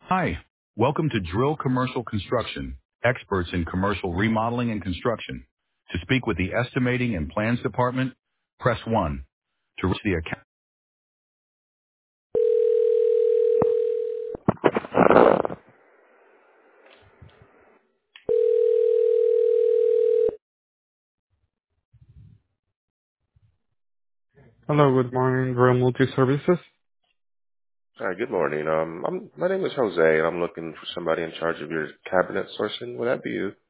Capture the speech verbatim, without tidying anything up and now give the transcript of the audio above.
Hi. Welcome to Drill Commercial Construction, experts in commercial remodeling and construction. To speak with the estimating and plans department, press one. To reach the account. Hello, good morning, Drill Multi Services. Hi, good morning. Um, I'm, my name is Jose, and I'm looking for somebody in charge of your cabinet sourcing. Would that be you?